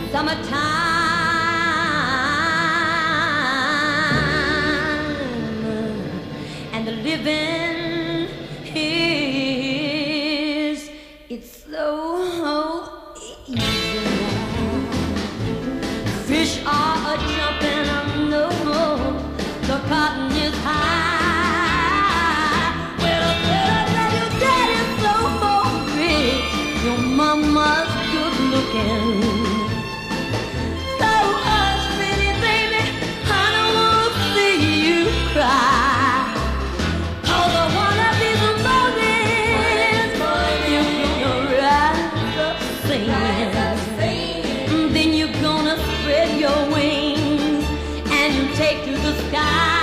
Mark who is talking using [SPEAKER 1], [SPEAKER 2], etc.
[SPEAKER 1] summertime, and the living is, it's so easy. Fish are a jumping on the moon, the cotton is high. Well, I said your daddy's so rich, your mama's good looking. So hush, pretty baby, I don't want to see you cry. 'Cause one of these mornings, you're gonna rise up singing. Then you're gonna spread your wings and take to the sky.